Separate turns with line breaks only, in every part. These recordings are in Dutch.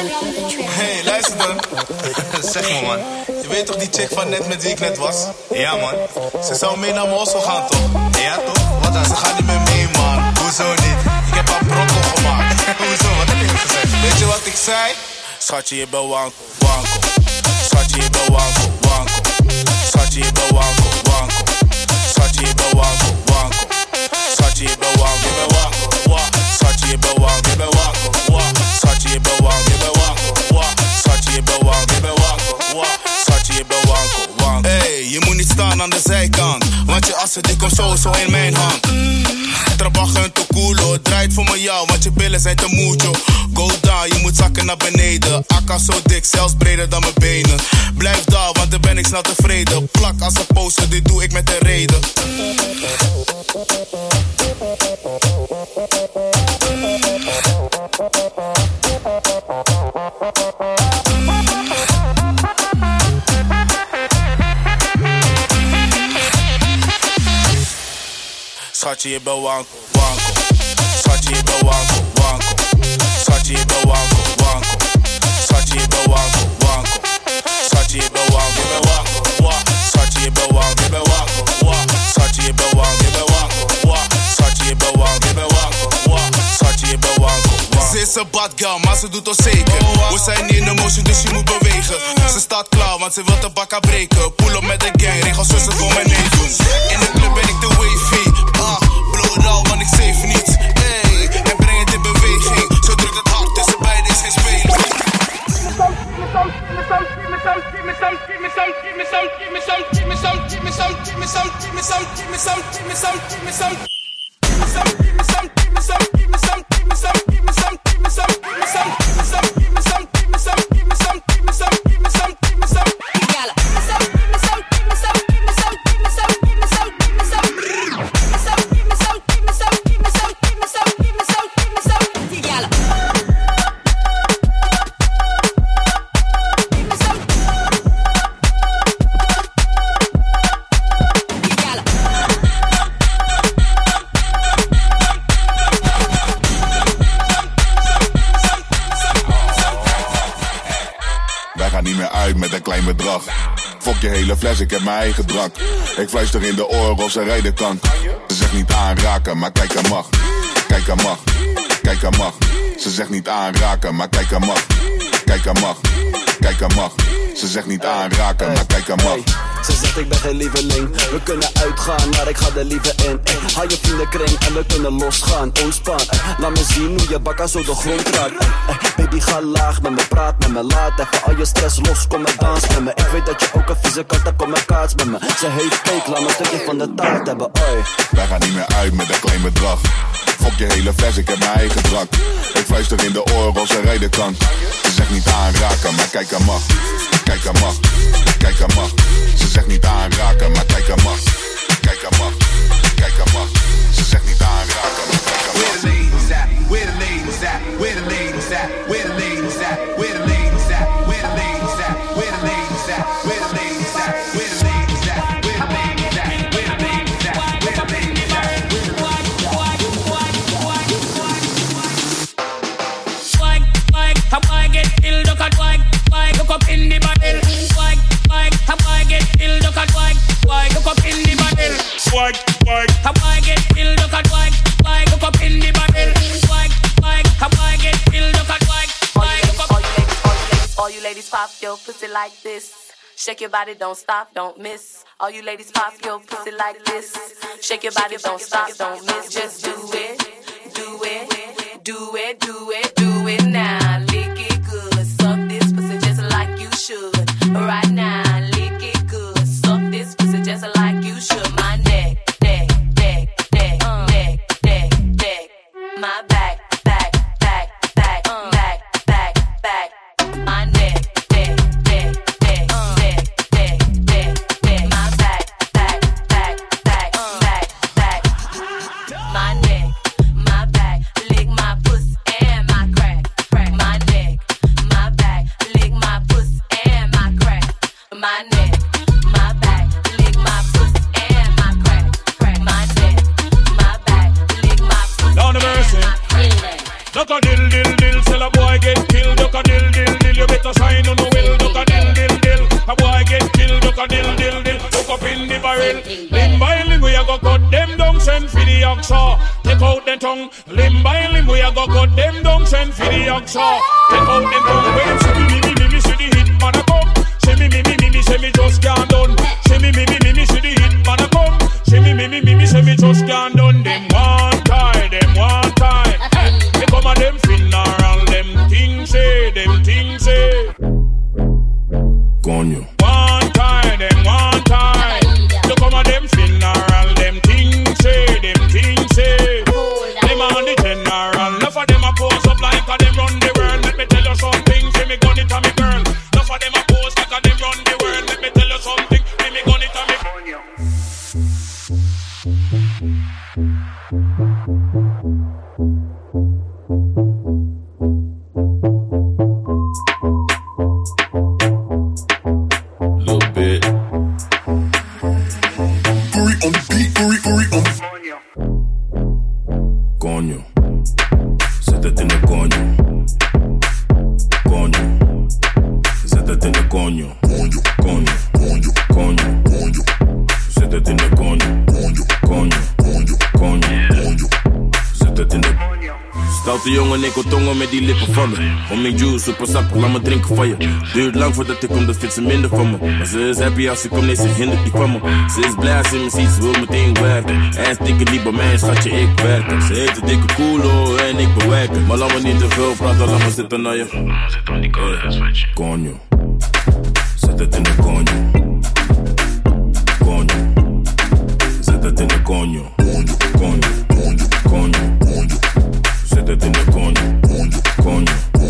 Hey, luister dan. Zeg me man, je weet toch die chick van net met wie ik net was? Ja man, ze zou mee naar Moskou gaan toch? Ja toch? Wat dan, ze gaat niet meer mee man. Hoezo niet? Ik heb haar brokkel gemaakt. Hoezo, wat heb je gezegd? Weet je wat ik zei? Schatje, je bent wanko, wanko. Schatje, je bent wanko, wanko. Schatje, je bent wanko, wanko. Schatje, je bent wanko, wanko. Schatje, je bent wanko, je bent wanko, wanko. Schatje, je bent wanko, je bent wanko, wanko. Schatje, je bent wanko, je bent wanko, wanko. Schatje, je bent wanko, je bent wanko, wanko. Schatje, je bent wanko, wanko. Hey, je moet niet staan aan de zijkant, want je assen die komt zo in mijn hand. Trabajo en te culo, draait voor me jou, want je billen zijn te mucho. Go down, je moet zakken naar beneden. Akka zo dik, zelfs breder dan mijn benen. Blijf daar, want dan ben ik snel tevreden. Plak als een poster, dit doe ik met een reden. Schatje, je bent wanko, wanko. Schatje, je bent wanko, wanko. Schatje, je bent wanko, wanko. Schatje, je bent wanko, wanko. Schatje, je bent wanko, je bent wanko, wanko. Schatje, je bent wanko, je bent wanko, wanko. Schatje, je bent wanko, je bent wanko, wanko. Schatje, je bent wanko, je bent wanko, wanko. Schatje, je bent wanko, wanko. Ze is een bad girl, maar ze doet ons zeker. We zijn in de motion, dus je moet bewegen. Ze staat klaar, want ze wil de bakka breken. Pull up met de gang, regel zussen voor mijn neven. In de club ben ik de wavy. Blow it out, want ik save niet. Hey, en breng het in beweging. Zo drukt het hard, tussen beiden is geen speling.
Fok je hele fles, ik heb mijn eigen drank. Ik fluister in de oren of ze rijden kan. Ze zegt niet aanraken, maar kijk er mag. Kijk er mag, kijk er mag. Ze zegt niet aanraken, maar kijk er mag. Kijk er mag, kijk er mag. Ze zegt niet aanraken, maar kijk er mag.
Ze zegt ik ben geen lieveling. We kunnen uitgaan, maar ik ga er liever in. Haal je vriendenkring en we kunnen losgaan. Ontspan, laat me zien hoe je bakka zo de grond raakt. Baby ga laag met me, praat met me. Laat even al je stress los, kom en dans met me. Ik weet dat je ook een vieze kat hebt, kom en kaats met me. Ze heeft cake, laat me een stukje van de taart hebben, oi.
Wij gaan niet meer uit met een klein bedrag. Fok je hele fles, ik heb mijn eigen drank. Ik fluister in de oren of ze rijden kan. Ze zegt niet aanraken, maar kijk er mag. Kijk er mag, kijk er mag. Ze zegt niet aanraken, maar kijk er mag. Kijk er mag, kijk er mag. Ze zegt niet aanraken, maar kijk er mag.
Where the ladies at? Where the ladies at? Where the ladies at? Where the ladies at? Where the ladies at? Where the ladies at? Where the ladies at? Where the ladies at? Where the ladies at? Where the ladies at? Where the ladies at? Where the ladies at?
How I get ill, look at why, look up in the bottle. Why, how I get ill, look at why, look up in the bottle. Why, how I get ill, look at why, look up in the bottle. Why, how I get ill, look at why, look up.
All you ladies pop your pussy like this. Shake your body, don't stop, don't miss. All you ladies pop your pussy like this. Shake your body, don't stop, don't miss. Just do it, do it, do it, do it, do it now. Lick it good, suck this pussy just like you should. Right now, lick it good, suck this pussy just like you should. My neck, neck, neck, neck, neck, neck, neck. My back, back, back, back, back, back, back. My neck, neck, neck, neck, neck, neck, neck, neck. My back, back, back, back, back, back. My neck, my back, lick my pussy and my crack, crack.
better shine on the will. Look a dill, dill, dill. A boy get killed, look a dill, dill, dill. Look up in the barrel. Limb by limb, we a go cut them down, send for the oxa. Take out the tongue. Limb by limb, we a go cut them down, send for the oxa. Take out them tongue. When see me, see the hit man a come. See me, say me just can't done. See me, see the hit man a come. See me, say me just can't done. Them one tie, them one tie. They come a them funeral, them things say,
Coño.
One tie, them one tie. They come a them funeral, them things say, Them on the general, enough of them a pose up like a them run the world. Let me tell you something, see me gun it a me girl. Enough of them a pose like a them run the world. Let me tell you something, see me gun it a me girl.
Little bit. Uri on the beat, Uri on the... Coño. Zet het in de coño. Coño. Zet het in de coño. Coño. Zet het in de coño. Coño. Zet het in de... Stoute jongen, ik wil tongen met die lippen van me. Homing juice, super sappig, laat me drinken van je. Duurt lang voordat ik kom, dat vindt ze minder van me. Maar ze is happy als ik kom, nee, ze hindert die van me. Ze is blij als ze me ziet, ze wil meteen werken. En stikken niet bij mij, schatje, ik werk. Ze heeft een dikke koelo en ik bewerk. Maar laat me niet te veel praten, laat me zitten naar je. Laat me zitten aan die koude huiswetje. Coño. Zet het in de coño. Zet het in de coño. Zet het in de coño.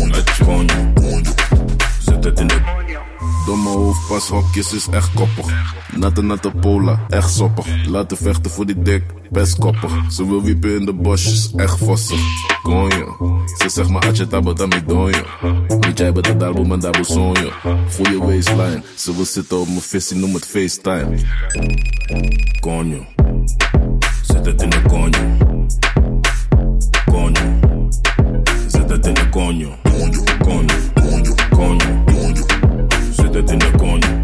Zet het in de... Domme hoofdpashokjes is echt koppig. Natte pola, echt soppig. Laten vechten voor die dik, best koppig. Ze wil wiepen in de bosjes, echt vossig. Coño, ze zegt maar atje tabata mi donjo. Niet jij bent daar boem en daar sonjo. Goeie waistline, ze wil zitten op mijn visie, noem het FaceTime. Coño, zet het in de coño. Zet het in de coño. Zet het in de coño.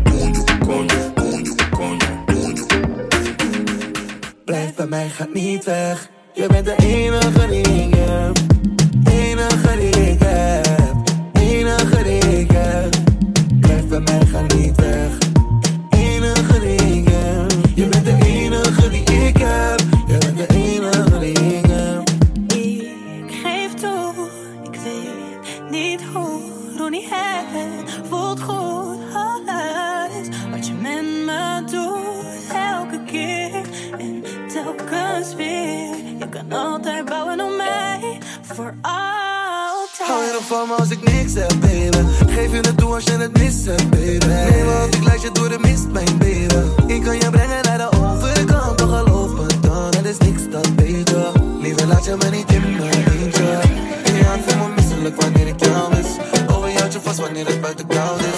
Blijf bij mij, ga niet weg. Je bent de enige die ik heb. Enige die ik heb. Enige die ik heb. Blijf bij mij, ga niet weg. Enige die ik heb. Je bent de enige die ik heb. Je bent de enige die ik heb.
Ik geef toe, ik weet niet hoe niet het voelt goed. Alles wat je met me doet, elke keer en telkens weer. Je kan altijd bouwen op mij, voor altijd.
Hou je nog van me als ik niks heb, baby? Geef je het toe als je het mis hebt, baby. Nee, want ik leid je door de mist, mijn baby. Ik kan je brengen naar de overkant, toch geloof me dan, het is niks dat beter. Liever laat je me niet in mijn eentje. In je hand voel me misselijk wanneer ik jou mis. Over je houd je vast wanneer het buiten koud is.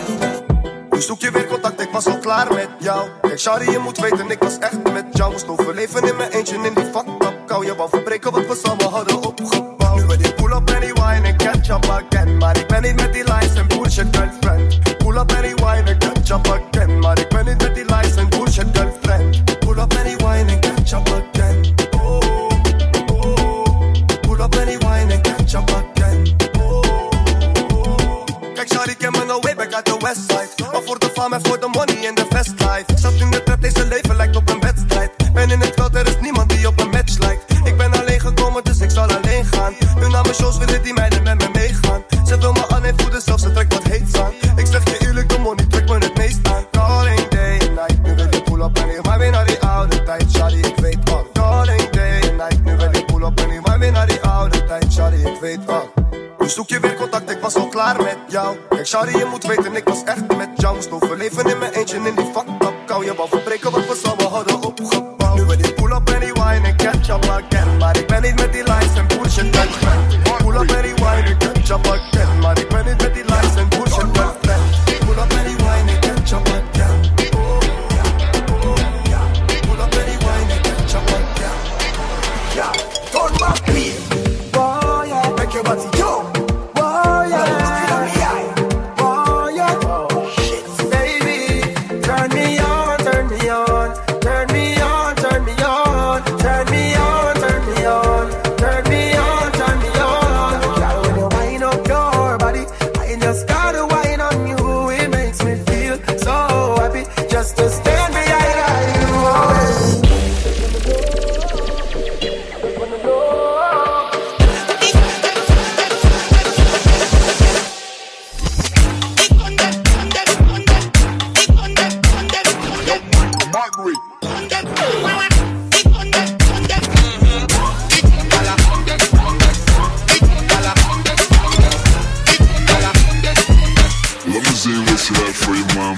Nu zoek je weer contact, ik was al klaar met jou. Kijk, Shari, je moet weten, ik was echt met jou. Moest overleven in mijn eentje in die fucked up kou. Je wou verbreken wat we samen hadden opgebouwd. Nu wil je pull up en die wine en catch up again. Maar ik ben niet met die lies en bullshit girlfriend. Pull up en die wine en catch up again. Maar ik ben niet met die lies en bullshit girlfriend. Pull up en die wine en catch up again. Oh, oh. Pull up en die wine en catch up again. Oh, oh. Kijk, Shari, ken me nou way back uit de westside. Maar voor de fame en voor de money in de festlife. Zat in de trap, deze leven lijkt op een wedstrijd. Ben in het veld, er is niemand die op een match lijkt. Ik ben alleen gekomen, dus ik zal alleen gaan. Nu na mijn shows willen die meiden met me meegaan. Ze wil me alleen voeden, zelfs ze trekt wat heet aan. Ik zeg je eerlijk, de money trekt me het meest aan. Calling day and night, nu wil je pull up en hier maar weer naar die oude tijd. Shawty, ik weet wat. Calling day and night, nu wil je pull up en hier maar weer naar die oude tijd. Shawty, ik weet wat. Nu zoek je weer contact, ik was al klaar met jou. Kijk, Shawty, je moet weten, ik was echt met jou. Moest overleven in mijn eentje in die fucked up kou. Je wou verbreken wat we samen hadden opgebouwd. Nu wil je pull up en die wine en catch up again. Maar ik ben niet met die lies en bullshit girlfriend. Pull up en die wine en catch up again. Maar ik ben niet met die lies en bullshit girlfriend. Pull up en die wine en catch up again. Pull up en die wine en catch up again.
Ja, turn back me. Boy, yeah.
Make your body jump.
Boy, yeah.
wat je hebt voor je mama.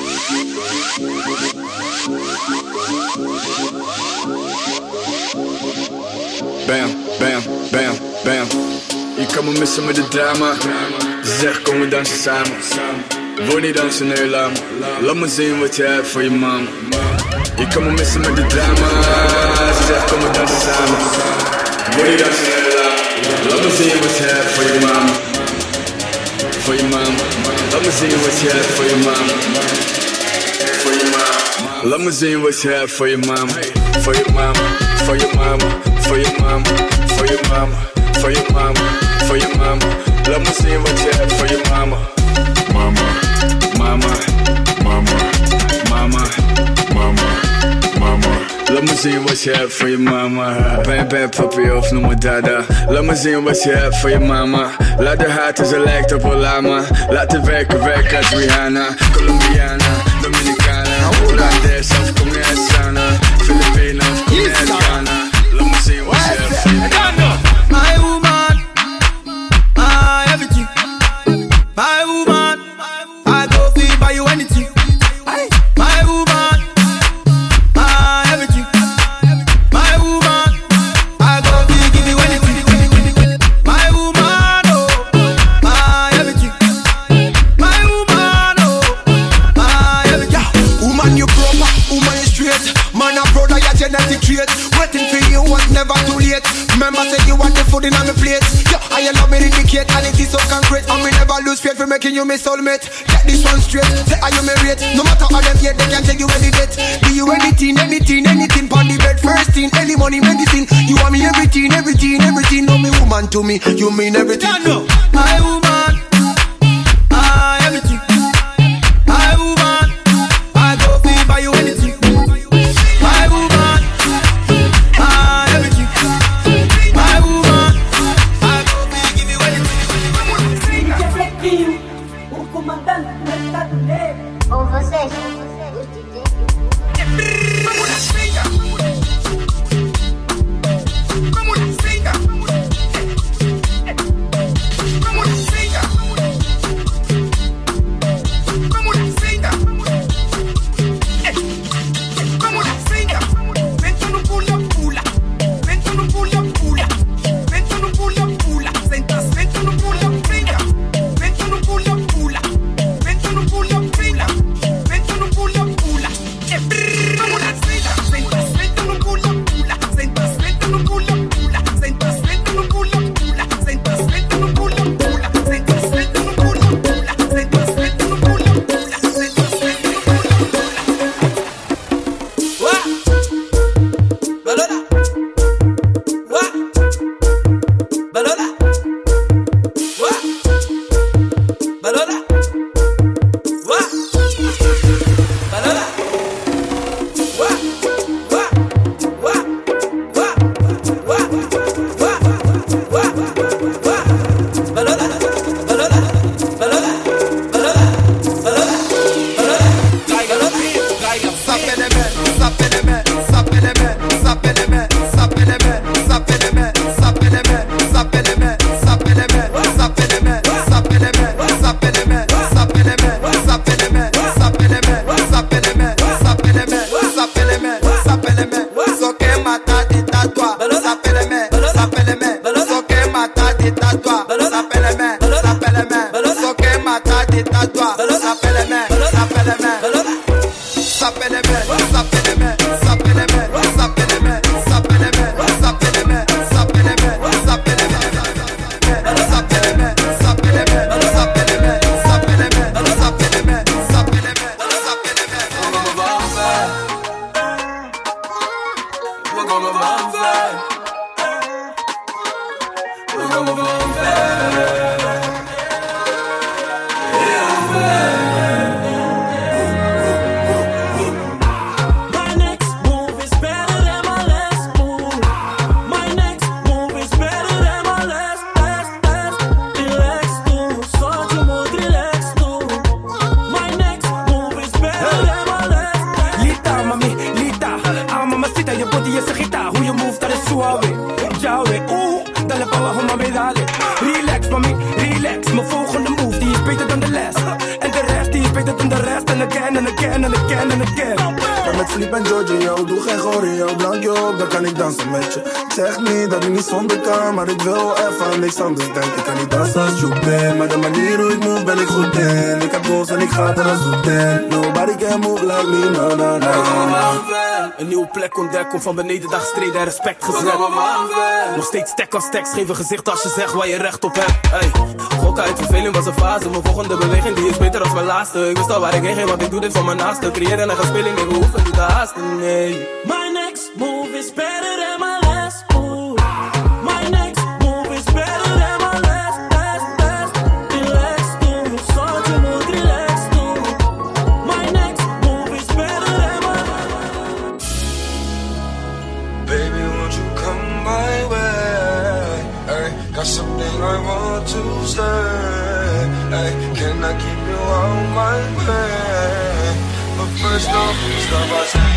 Bam, bam, bam, bam. Je kan me missen met de drama. Ze zegt kom we dansen samen. Wil niet dansen, nee laat me. Laat me zien wat je hebt voor je mama. Je kan me missen met de drama. Ze zegt kom we dansen samen. Wil niet dansen, nee laat me. Laat me zien wat je hebt voor je mama. Voor je mama. Laat me zien wat je hebt voor je mama. Voor je mama. Laat me zien wat je hebt voor je mama. Voor je mama. Voor je mama. Voor je mama. Voor je mama. Voor je mama. Voor je mama. Laat me zien wat je hebt voor je mama.
Mama,
Mama.
mama,
Mama.
mama, mama.
Laat me zien wat je hebt voor je mama. Ben je papi of noem me dada. Laat me zien wat je hebt voor je mama. Laat de haten, ze lijkt op een lama. Laat het werken als Rihanna. Colombiana, Dominicana, Holandes of kom je uit Sana. Filipina of kom je uit Ghana. Laat me zien wat je hebt voor je mama.
My woman, my everything. My woman, I go feel buy you anything. My woman, my everything. My woman, I go feel give you anything. My woman, oh, my everything. My woman, oh, my everything. Woman, you proper, woman, you straight. Man, a brother, your genetic trait. Waiting for you was never too late. Remember, say you want the food in on my plate. Yeah, I love me indicate, and it is so concrete. And we never lose faith for making you my soulmate. Get this one straight, say are you my rate. No matter how them hate, they can take you any date. Do you anything, anything, pon the bed. First thing, any money, medicine. You want me everything, everything. No, me woman to me, you mean everything. My woman, my everything. My woman, I go feel by you anything. My woman, my everything. My woman, I go feel give you anything.
O comandante do Estado Negro.
Ou vocês, os DJs.
Yeah.
and again and again and again and again.
Maar met Flip en Giorgio, doe geen choreo, blankje op, dan kan ik dansen met je. Ik zeg niet dat ik niet zonder kan, maar ik wil even niks anders denken. Ik kan niet dansen als je bent, maar de manier hoe ik move ben ik goed in. Ik heb goals en ik ga er als goed in. Nobody can move like me, no, no, no, no.
Een nieuwe plek ontdekken, van beneden daar gestreden en respect gezet. Nog steeds stek als tekst, geef een gezicht als je zegt waar je recht op hebt. Hey, gokken uit verveling was een fase, mijn volgende beweging die is beter als mijn laatste. Ik wist al waar ik heen ging, want ik doe dit voor mijn naaste. Creëren en gaan speling, ik hoef het niet te haasten, nee.
My next move is better than my last move. My next move is better than my last. Relax, doe, zoals je moet relax, doe. My next move is better than my last.
Baby, won't you come my way? Hey, got something I want to say. Hey, can I keep you on my way? But first off, start by saying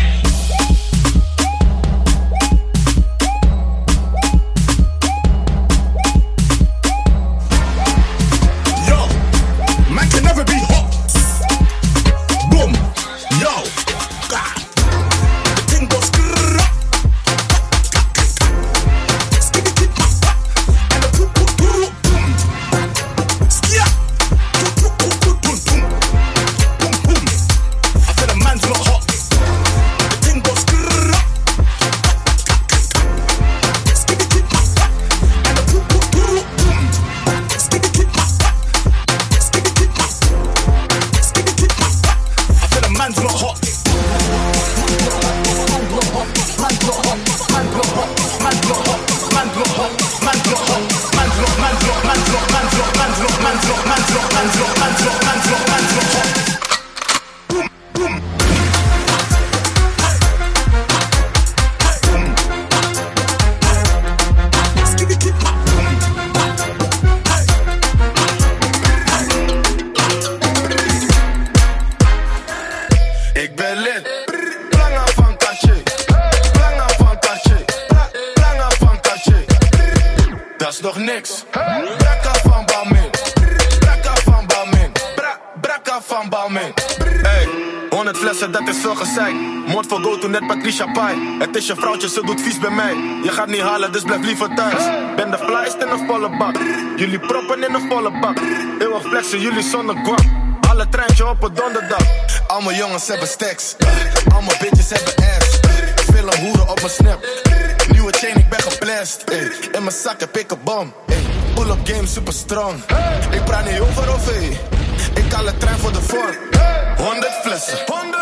Het is je vrouwtje, ze doet vies bij mij. Je gaat niet halen, dus blijf liever thuis. Ben de flyest in een volle bak. Jullie proppen in een volle bak. Eeuwig flexen, jullie zonder guap. Alle treintje op het donderdag. Al mijn jongens hebben stacks. Al mijn bitches hebben ass. Veel hoeren op mijn snap. Nieuwe chain, ik ben geblest. In mijn zak heb ik een bom. Pull-up game super strong. Ik praat niet over OV. Ik haal de trein voor de vorm. 100 flessen.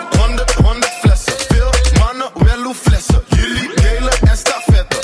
100 flessen. Veel mannen, wel hoe flessen. Jullie delen en stafetten.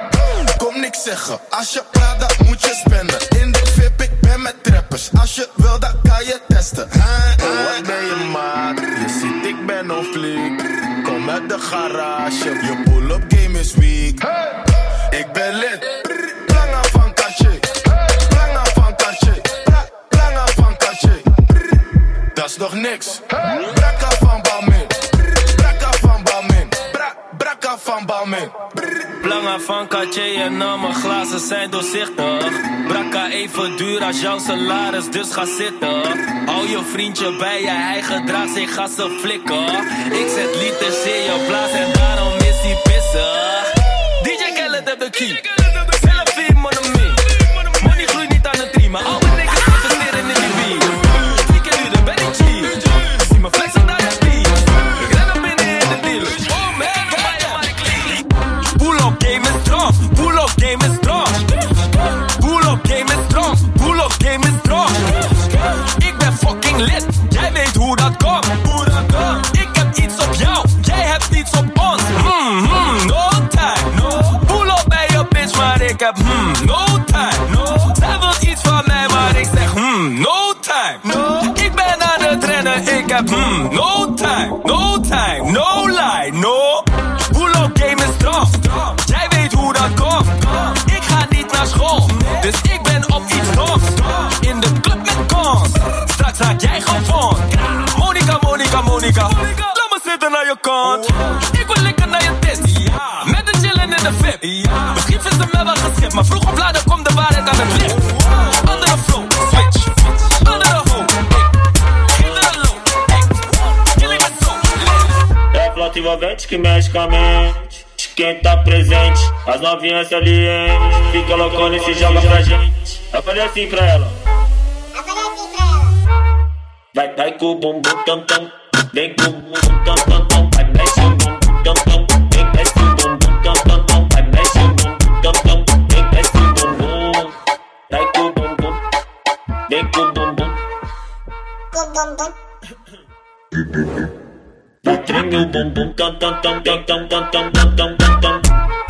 Kom niks zeggen. Als je praat, dan moet je spenden. In de VIP, ik ben met trappers. Als je wil, dan kan je testen. Wat ben je maat? Je ziet, ik ben on fleek. Kom uit de garage. Je pull-up game is weak. Ik ben lid. Planga van Cartier. Planga van Cartier. Planga van Cartier. Dat is nog niks. Brakka van Balmain. Brakka van Balmain. Brakka van Balmain.
Planga van Cartier en mijn glazen zijn doorzichtig. Brakka even duur als jouw salaris, dus ga zitten. Hou je vriendje bij je, hij gedraagt zich, ga ze flikken. Ik zet liters in je blaas en daarom is hij pissig. DJ Khaled heb de key. Selfie, money. Money groeit niet aan de tree, maar al mijn niggas investeren in die beat. 3 keer duurder, ben ik cheap. Zie me flexen naar de beat. Ik ren naar binnen in de dealer. Oh man, maar ik clean. Pull-up game is strong. Pull-up game is strong. Pull-up game is strong. Pull-up game is strong. Ik ben fucking lit. Jij weet hoe dat komt. Ik heb iets op jou. Jij hebt iets op ons. No time. Pull-up bij je bitch, maar ik heb no time. Zij wil iets van mij, maar ik zeg no time. Ik ben aan het rennen, ik heb no time. No time, no lie, no. Pull-up game is strong. Jij weet hoe dat komt. Ik ga niet naar school, dus ik ben op iets los. In de club met cons. Straks raak jij gewoon. Monica. Laat me zitten naar je kant. Ik wil likken naar je test. Met de chillen in de VIP. Misschien vindt ze mij wel geschikt, maar vroeg of later komt de waarheid aan het licht. Andere flow, switch. Andere hoop, geef er een loop.
mente que mexe com a mente. De quem tá presente, as novinhas salientes. Fica loucona e se joga pra gente. Eu falei assim pra ela. Vai com o bumbum tam tam. Vem com o bumbum tam tam tam. Vai mexe o bumbum tam tam. Vem mexe o bumbum tam tam tam. Vai mexe o bumbum tam tam. Vem mexe o bumbum. Vai com o bumbum. Vem com o bumbum. Vai treme o bumbum tam tam tam tam tam tam tam tam tam tam.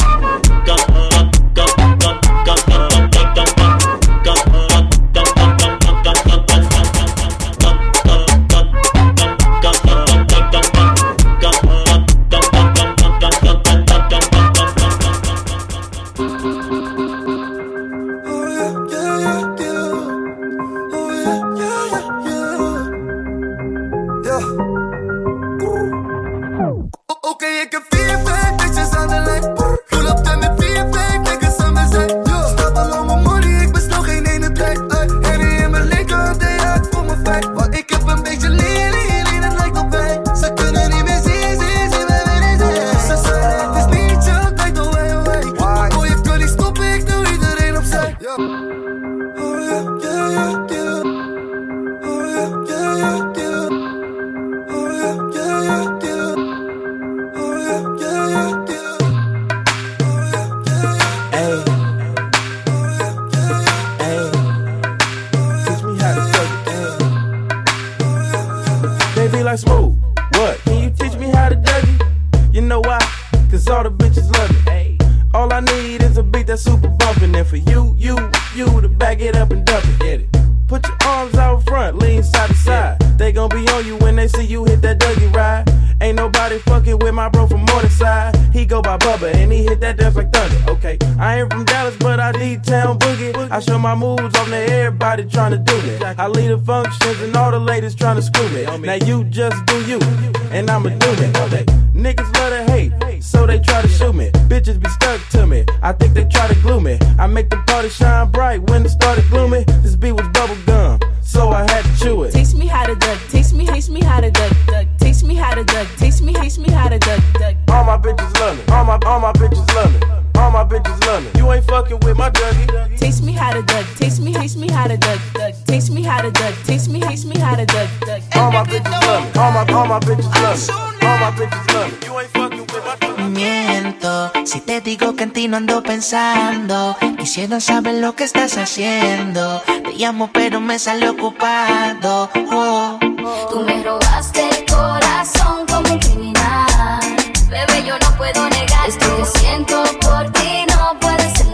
I show my moves on to everybody trying to do me. I lead the functions and all the ladies trying to screw me. Now you just do you, and I'ma do me. Niggas love to hate, so they try to shoot me. Bitches be stuck to me, I think they try to glue me. I make the party shine bright when it started gloomy. This beat was bubble gum, so I had to chew it.
Teach me how to duck, teach me how to duck, teach me how to duck, teach me how to duck.
All my bitches love me, all my bitches love me. All my bitches love me. You ain't fucking with my Dougie.
Teach me how to duck. Teach me how to duck. Teach me how to duck. Teach me how to duck.
All my bitches love me. All my bitches love me. All my bitches love me. You ain't fucking with my Dougie.
Miento si te digo que en ti no ando pensando. Quisiera saber lo que estás haciendo. Te llamo pero me sale ocupado. Oh.
Tú me robaste el corazón como un criminal. Bebé, yo no puedo negar esto que siento por ti, no puede ser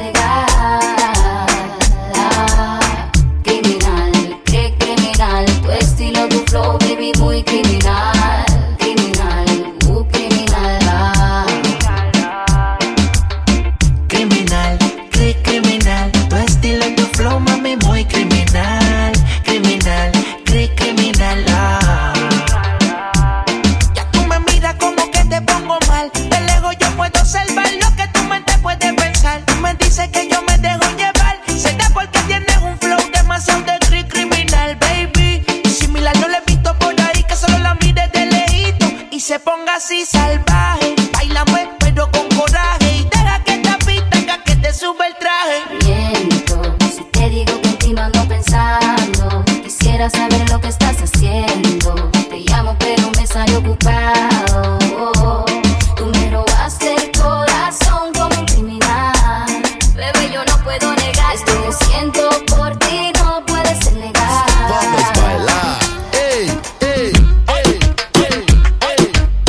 legal. Criminal, qué criminal, tu estilo, tu flow, baby, muy criminal. Criminal, criminal.
Criminal, criminal, tu estilo, tu flow, mami, muy criminal. Criminal, criminal. Ya tú me miras como que te pongo mal. De lejos yo puedo observar lo que tu mente puede pensar. Tú me dices que yo me dejo llevar. Será porque tienes un flow demasiado de criminal, baby. Similar no le he visto por ahí, que solo la mire de lejito y se ponga así salvaje. Bailame pero con coraje y deja que esta pista haga que te sube el traje.
Miento si te digo que en ti no ando pensando. Quisiera saber lo que estás haciendo. Te llamo pero me sale ocupado. Tú me robaste el corazón como un criminal. Bebé, yo no puedo negar esto que siento por ti, no puede ser legal.
Vamos a bailar. Ey, ey, ey, ey, ey.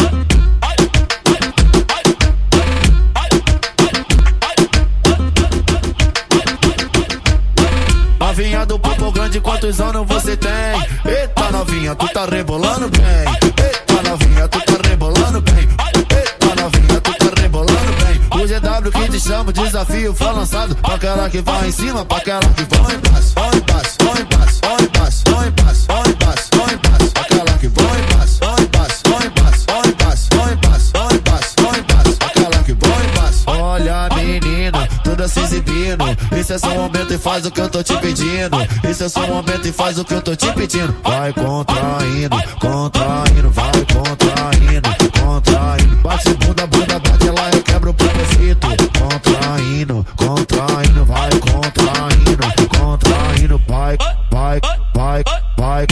Novinha do papo grande, quantos anos você tem? Eita novinha, tu tá rebolando bem. Eita novinha, tu tá rebolando bem. Eita novinha, tu tá rebolando bem. O GW que te chama, o desafio foi lançado. Pra aquela que vai em cima, pra aquela que vai em passo. Vai em passo, vai em passo, vai em passo, vai em passo, vai em passo, vai em passo. Aquela que vai em passo, vai em passo, vai em passo, vai em passo, vai em passo, vai em passo, vai em passo. Aquela que vai em passo. Olha menina, toda se exibindo. Esse é só o momento e faz o que eu tô te pedindo. Esse é o seu momento e faz o que eu tô te pedindo. Vai contraindo, contraindo, vai contraindo, contraindo. Bate bunda, bunda, bate, ela requebra o propósito. Contraindo, contraindo, vai contraindo, contraindo, vai, vai, vai, vai.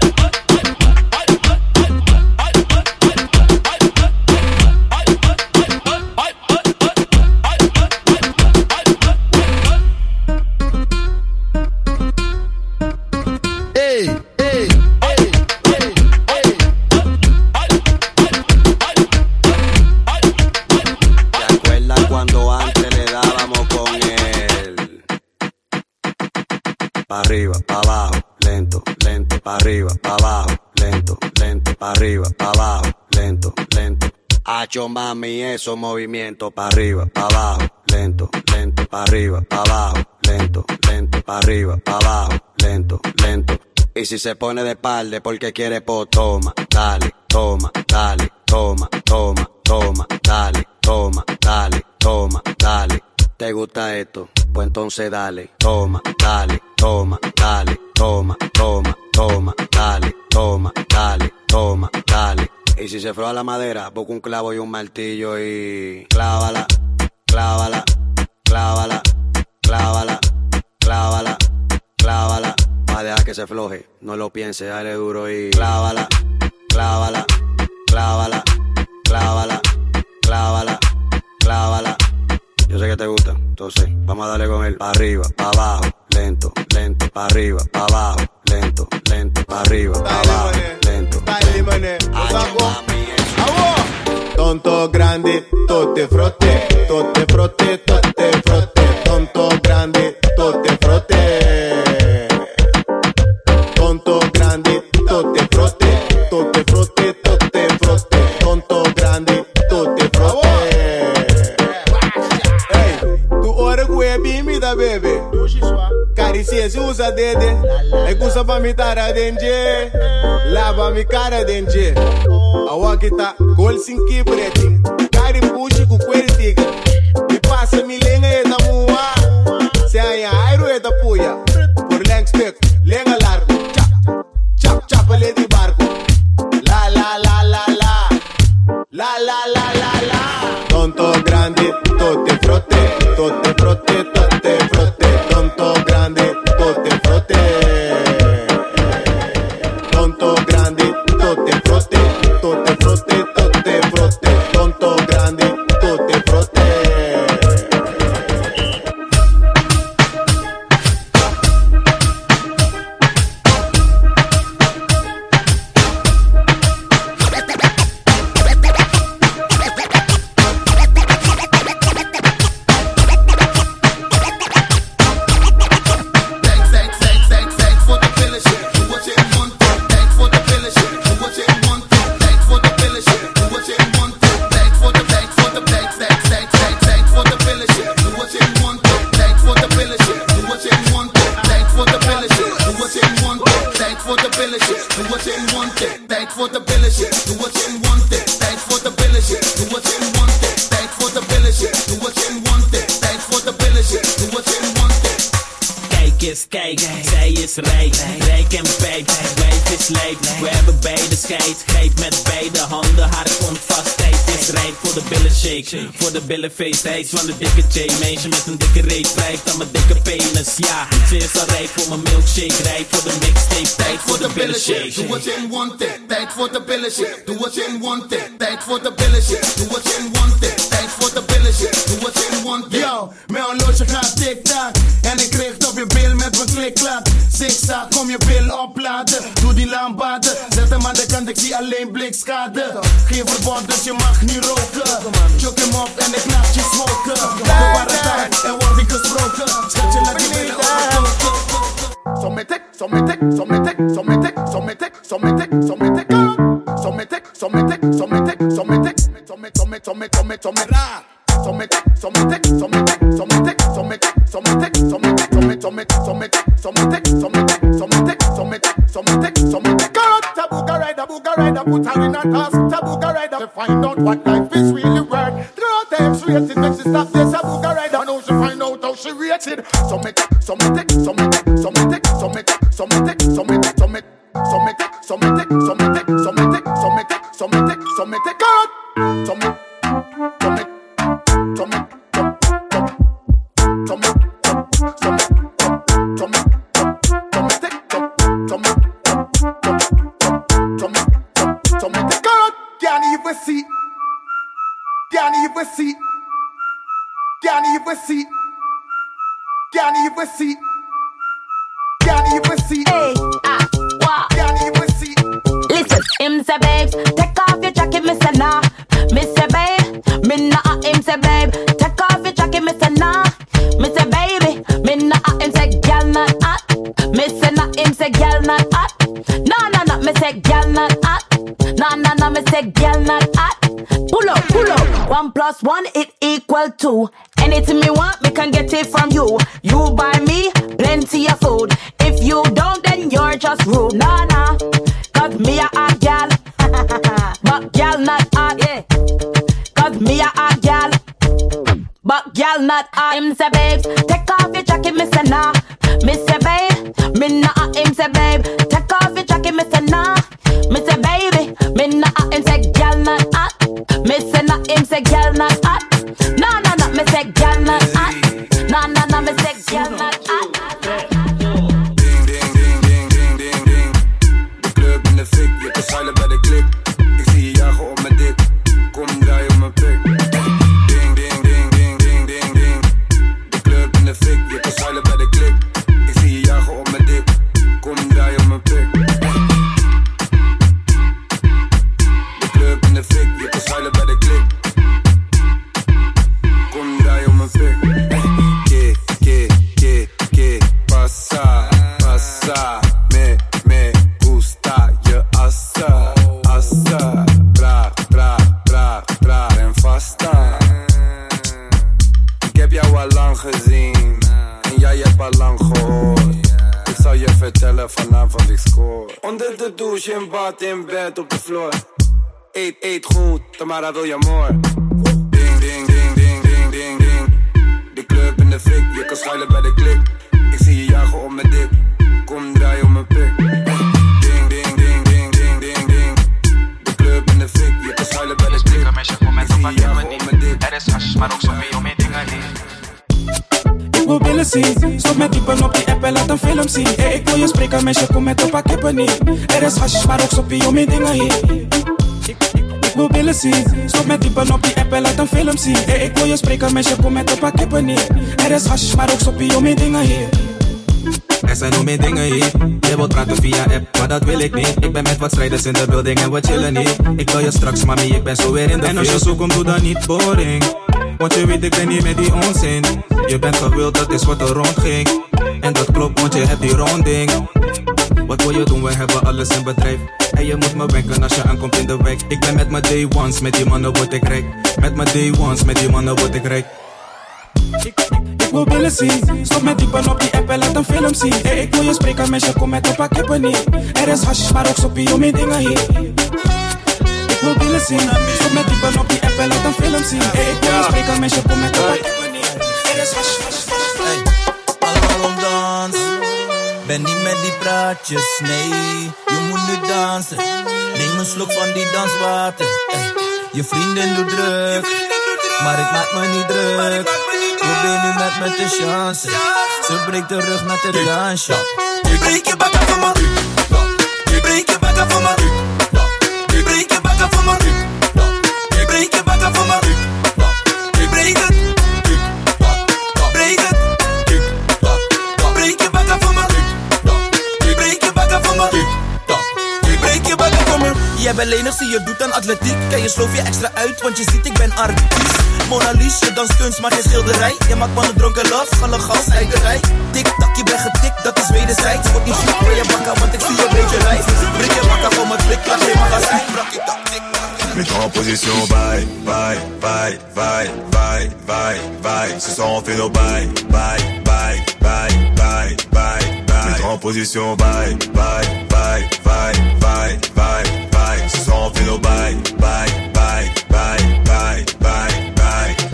Pa' arriba, pa' abajo, lento, lento, pa' arriba, pa' abajo, lento, lento, pa' arriba, pa' abajo, lento, lento. Hacho mami, esos movimientos pa' arriba, pa' abajo, lento, lento, pa' arriba, pa' abajo, lento, lento, pa' arriba, pa' abajo, lento, lento. Y si se pone de espalda porque quiere toma, dale, toma, dale, toma, toma, toma, dale, toma, dale, toma, dale. ¿Te gusta esto? Pues entonces dale, toma, dale, toma, dale, toma, toma, toma, dale, toma, dale, toma, dale. Y si se froa la madera, busca un clavo y un martillo y clávala, clávala, clávala, clávala, clávala, clávala. Va a dejar que se floje, no lo pienses, dale duro y clávala, clávala, clávala, clávala, clávala, clávala. Yo sé que te gusta, entonces vamos a darle con él. Pa' arriba, pa' abajo, lento, lento, pa' arriba, pa' abajo, lento, lento, pa' arriba, pa' abajo, lento.
Tonto grande, tote frotte, tote frotte, tote frotte. Tonto grande, tote frotte. Tonto grande, tote frotte, tote frotte, tote frotte. Tonto grande, tote frotte. Bimida baby, caricia se usa dede, e gusa pa mi tara denje, lava mi cara denje. Awakita gol sinki breathing, cari pushi ku kweltiga, mi passa mi lenga eta muwa, se aya airu eta puya, por leng stuk, lenga largo, chap, chap, chap le di barco, la la la la la, la la la la la. Tonto grande, tote frotte, tote frotte, tote frotte. Tonto grande, tote frotte. Tonto grande, tote frotte, tote frotte, tote frotte. Tonto grande, tote frotte.
Kijk, zij is rijk, rijk en pijk, wijf is lijp. We hebben beide scheid, greep met beide handen, haar kont vast. Tijd is rijp voor de billen shake, voor de billenfeest. Hij is van de dikke J, meisje met een dikke reet, blijft aan mijn dikke penis. Ja, ze is al rijp voor mijn milkshake, rijp voor de mixtape. Tijd voor de billen shake.
Doe wat je want it, tijd voor de billen shake. Doe wat je want it, tijd voor de billen shake. Doe wat je want it, tijd voor de billen shake. Doe wat je want it. Yo, mijn horloge gaat tik-tak en ik richt op je bil met mijn klikklak. Zigzag, kom je bil opladen. Doe die lambaden, zet hem aan de kant, ik zie alleen blikschade. Geen verbod, dus je mag niet roken. Chok hem op en ik laat je smoken. Waar het uit en wordt ik gesproken. Schat je laat je billen opkoken. Sommetek, sommetek, sommetek, sommetek, sommetek, sommetek, sommetek, sommetek, sommetek, sommetek, sommetek, sommetek, sommetek, sommetek, Sommetek, sommetek, sommetek, sommetek, sommetek, sommetek, sommetek, sommetek, sommetek, sommetek, sommetek, sommetek, sommetek, sommetek, sommetek. Tabuga rider, put her in a task. Tabuga rider to find out what life is really worth. times rated. Make she stop this a booger ride. And now she find out how she rated. So me take, so me take, so me take, so me take, so me take, so me take, so me take, so me take, so me take, so me take, so me take, so me take, so me take, so me take, so me take out. So me, so me, so me, so me, so me, so me, so me, so me take, so me, so me, so me take out. Can't even see. Can't even see. Can't even see. Can't even see. Can't even see.
Hey, what?
Can't even see.
Listen, him say babes, take off your jacket, me say nah. Me say babe, me nah. Him say babe, take off your jacket, me say nah. Me say baby, me nah. Him say girl not hot. Me say nah. Him say girl not hot. No, me say girl not hot. No, me say girl not hot. Pull up. 1 + 1 it equal 2. Anything me want, me can get it from you. You buy me plenty of food. If you don't, then you're just rude. Nah, cause me a hot gal. But gal not hot, yeah. Cause me a hot gal. But gal not hot. Him say babes, take off your jacket, me say nah. Me say babe, me nah. Him say babe, take off your jacket, me say nah. Me say baby, me nah. Him say gal not hot. Me say nah. Him say gal not hot. No, me say gal not hot. No, me say gal not hot.
Ding, ding, ding, ding, ding, ding, ding. De club in de fik, je kan zeilen bij de klik. Ik zie je jagen op mijn dik, kom draai op mijn pik. Ding, ding, ding, ding, ding, ding, ding. De club in de fik, je kan zeilen bij de klik. Ik zie je jagen op mijn dik, kom draai op mijn pik. De club in de fik, je kan zeilen bij de klik. Kom draai op mijn pik. Que pasa, me gusta je assa, tra en vasta. Ik heb jou al lang gezien en jij hebt al lang gehoord. Ik zal je vertellen vanavond ik score. Onder de douche, in bad, in bed, op de vloer. Eet goed, Tamara wil je more. Ding, ding, ding, ding, ding, ding, ding. De club in de fik, je kan schuilen bij de klik. Ik zie je jagen op mijn dik, kom draai op mijn pik. Ding, ding, ding, ding, ding, ding, ding. De club in de fik, je kan schuilen bij de klik. Ik zie je jagen op mijn dik.
Er is hash, maar ook zoveel om je dingen niet.
Ik wil billen zien, stop met diepen op die app en laat een film zien. Hey, ik wil je spreken, meisje, kom met een pak kippen niet. Er is hash, maar ook zoveel om je dingen hier. Ik wil billen zien, stop met diepen op die app en laat een film zien. Hey, ik wil je spreken, meisje, kom met een pak kippen niet. Er is hash, maar ook zoveel om je dingen hier.
Er zijn nog meer dingen hier. Je wilt praten via app, maar dat wil ik niet. Ik ben met wat strijders in de building en we chillen niet. Ik wil je straks, mami, ik ben zo weer in de en als je zo komt, doe dan niet boring. Want je weet, ik ben niet met die onzin. Je bent gewild, dat is wat er rondging. En dat klopt, want je hebt die ronding. Wat wil je doen, we hebben alles in bedrijf. En je moet me wenken als je aankomt in de wijk. Ik ben met mijn day ones, met die mannen word ik rijk. Met mijn day ones, met die mannen word ik rijk.
Ik wil billen zien, stop met diepen op die app en laat een film zien. Hey, ik wil je spreken, meisje, kom met een pak kippen niet. Er is hash, maar ook zoveel om je dingen hier. Ik wil billen zien, stop met diepen op die app en laat een film zien. Hey, ik wil je spreken, meisje, kom met een pak kippen niet. Er is hash,
hey, allemaal om dans. Ben niet met die praatjes, nee. Je moet nu dansen. Neem een slok van die danswater. Hey, je vriendin doet druk, maar ik maak me niet druk. Probeer nu met me te chansen. Ze breekt de rug met de dansje. Je breekt je bakken van me. Je breekt je bakken van me. Je breekt je bakken van me. Je breekt je bakken van me. Je breekt het. Breek het. Breek je bakken van me. Je breekt je bakken van me. Je breekt je bakken van me. Jij bent lenig, zie je doet aan atletiek. Kan je sloof je extra uit, want je ziet ik ben artiest. Mona Lisa, je danst kunst, maar geen schilderij. Je maakt mannen dronken love, van een gas, eiderij. Tik-tak, je bent getikt, dat is wederzijds. Word niet goed voor je bakken, want ik zie je een beetje lijf. Brik je bakken van mijn klik, laat geen magazijn.
Mets-toi en position, bye, bye, bye, bye, bye, bye, bye. Ce soir on fait nos bye, bye, bye, bye, bye, bye, bye. Mets-toi en position, bye, bye, bye, bye, bye, bye, bye. Ce soir on fait nos bye, bye, bye, bye, bye, bye, bye.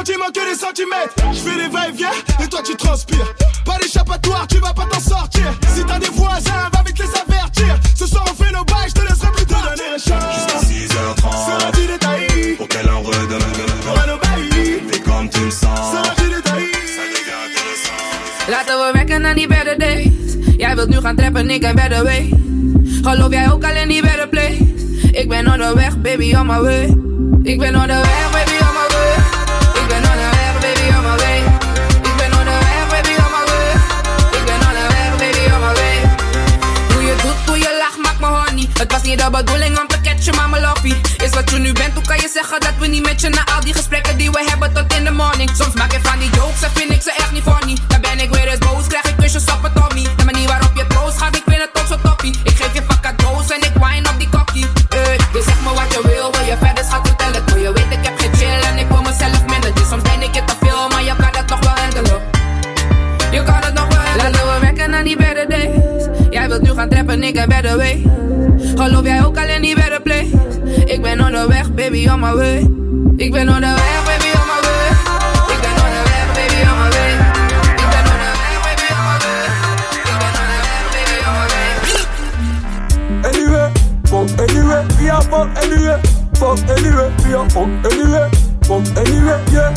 sentiments que des centimètres. J'fais les va-et-vient et toi tu transpires. Pas d'échappatoire, tu vas pas t'en sortir. Si t'as des voisins, va vite les avertir. Ce soir on fait nos bails, je te laisserai plus te donner les chances.
Jusqu'à 6h30
Sera du détail
pour qu'elle en redonne.
Pour nos bails.
T'es comme tu me sens.
Sera du détail.
Laten we werken aan die better days. Jij wilt nu gaan trappen, ik een better way. Geloof jij ook al in die better place? Ik ben onderweg, baby, on my way. Ik ben onderweg, baby, on my way. Ik ben onderweg, baby, on my way. Ik ben onderweg, baby, on my way. Ik ben onderweg, baby, on my way. Hoe je doet, hoe je lacht, maakt me horny. Het was niet de bedoeling om te catchen, maar mijn loffie. Is wat je nu bent, hoe kan je zeggen dat we niet met je na al die gesprekken die we hebben tot in de morning. Soms maak ik van die jokes en vind ik ze echt niet funny. Dan ben ik weer eens boos, krijg ik kusjes op mijn tommy. De manier waarop je troost gaat, ik vind het ook zo toppie. Ik geef je vaak cadeaus en ik wine op die kokkie. Je zegt me wat je wil je verder gaat vertellen. Toen je weet ik heb geen chill en ik wil mezelf managen. Soms denk ik je te veel, maar je kan het nog wel handelen. Je kan het nog wel handelen. Laten we werken aan die better days. Jij wilt nu gaan trappen, ik een better way. Geloof jij ook al in die better place? Ik ben onderweg, baby, on my way. Ik ben onderweg, baby, on my way. Ik ben onderweg, baby, on my way. Ik ben onderweg, baby, on my way. Ik ben onderweg, baby, on my way.
Anyway, fuck anyway, we are fuck anyway. Fuck anyway, we are fuck anyway. Fuck anyway, yeah.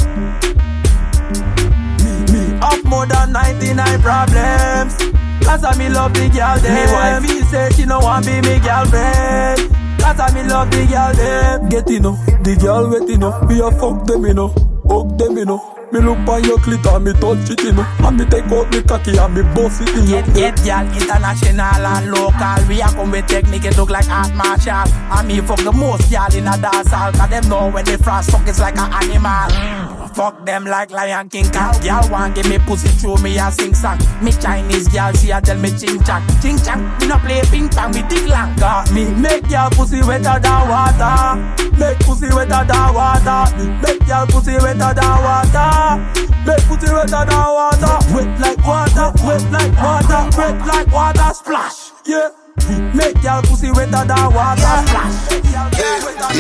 Me have more than 99 problems. Cause I me love the girl them. Me wife say she no want be me girlfriend. Cause I me love the girl them. Get enough, the girl wet enough. We a fuck them enough, hug them enough. Me look on your clit and me touch it enough. And me take out me cocky and me bust it enough.
Get girl international and local. We a come with technique, it look like Art Marshall. And me fuck the most girl in a dance hall. Cause them know when they frost fuck it's like an animal. Fuck them like Lion King Kong. Y'all want give me pussy through me a sing song. Me Chinese girl, she a tell me ching chang. Ching chang, me no play ping pong, me dig lang. Got me make your pussy wetter than water. Make pussy wetter than water. Make your pussy wetter than water. Make pussy wetter than water. Wet like water, wet like water, wet like water splash. Yeah. Make your pussy wetter than water splash.
Hey,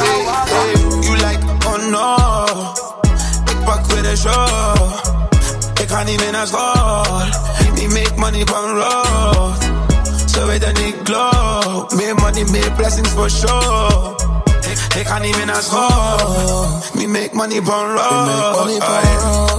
you like, oh no. Pak weer de show. Ik ga niet meer naar school. We make money van road. Ze weten niet glow. Meer money, meer blessings for sure. Ik ga niet meer naar school. We make money van road. We make money van road,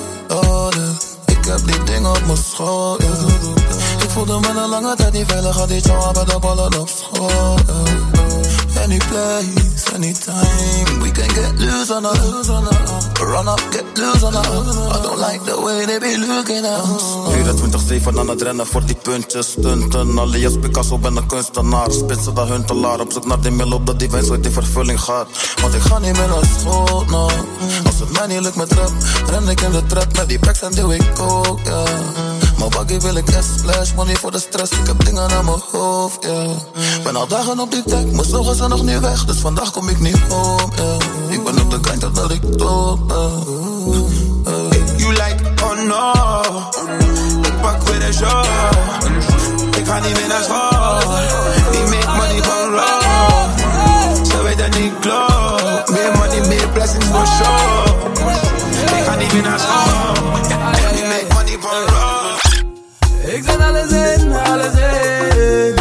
yeah. Ik heb die dingen op mijn school, yeah. Ik voelde me een lange tijd niet veilig. Had die jongen bij de ballen op school, yeah. Any place, anytime, we can get loose on us. Run up, get loose on us. I don't like the way they be looking at us.
24/7 aan het rennen voor die puntjes, stunten. Alias Picasso, ben een kunstenaar. Spitsen dat hun te laar, op zoek naar die middel op dat die wens ooit in vervulling gaat.
Want ik ga niet meer naar school, no. Als het mij niet lukt met rap, ren ik in de trap. Met die packs en doe ik ook, yeah. Maar bakkie wil ik splash money voor de stress. Ik heb dingen aan mijn hoofd, yeah. Ben al dagen op die tech, mijn zorgen zijn nog niet weg. Dus vandaag kom ik niet home, yeah. Ik ben op de kant dat ik dood ben. You like, oh no. Ik pak weer een show. Ik ga niet meer naar school. We make money van road. Ze weten niet glow. Meer money, meer blessings for sure. Ik ga niet meer naar school. We make money van road.
Ik zet alles in, alles in.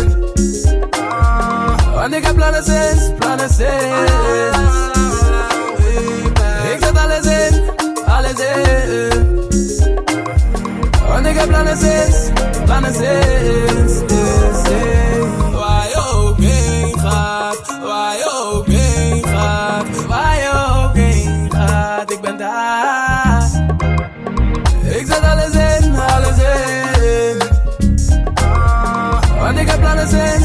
Want ik heb plannen sinds. Ik zet alles in, alles in. Want ik heb plannen sinds. Waar je ook heen gaat, waar je ook heen gaat, waar je ook heen gaat, ik ben daar. Ik zet alles in, alles in. Want ik heb plannen sinds.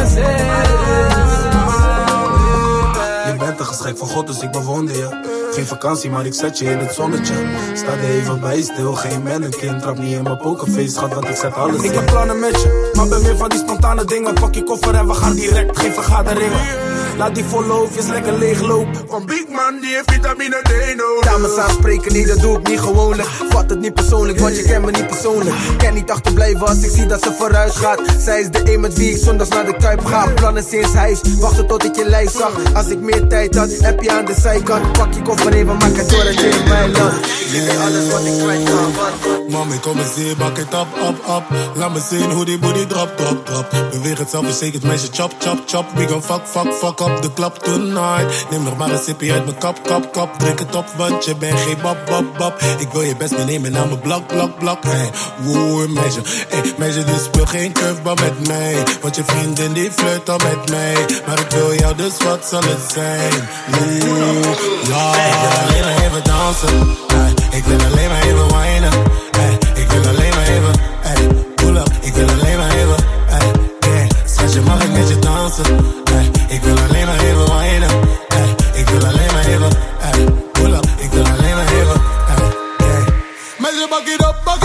Je bent een geschenk van God, dus ik bewonder je. Geen vakantie, maar ik zet je in het zonnetje. Sta er even bij stil, geen mannequin. Trap niet in mijn pokerface, schat, want ik zet alles in. Ik heb plannen met je, maar ben meer van die spontane dingen. Pak je koffer en we gaan direct, geen vergaderingen. Laat die volloofjes lekker leeglopen. Van Big Man, die heeft vitamine D nodig.
Dames aanspreken, nee, dat doe ik niet gewoonlijk. Vat het niet persoonlijk, want je kent me niet persoonlijk. Kan niet achterblijven als ik zie dat ze vooruit gaat. Zij is de een met wie ik zondags naar de Kuip ga. Plannen sinds huis, wachten tot ik je lijst zag. Als ik meer tijd had, Heb je aan de zijkant, pak je koffer even, maak het door, het in mijn land. Ik weet alles wat ik kwijt kan, wat.
Mami, kom eens hier, bak het op. Laat me zien hoe die booty drop. Beweeg het zelfverzekerd, meisje, chop. We gon fuck up de club tonight. Neem nog maar een sipje uit mijn kop. Drink het op, want je bent geen bab. Ik wil je best meenemen naar mijn blok. Hey, woe, meisje, dus speel geen curveball met mij. Want je vriendin die flirt al met mij. Maar ik wil jou, dus wat zal het zijn? Ja, ik wil alleen maar even dansen. Ik wil alleen maar even whinen. Ik wil alleen maar even, pull up. Ik wil alleen maar even, schatje, mag ik met je dansen? Ik wil alleen maar even whinen. Ik wil alleen maar even, pull up. Ik wil alleen maar even, meisje, bak it up for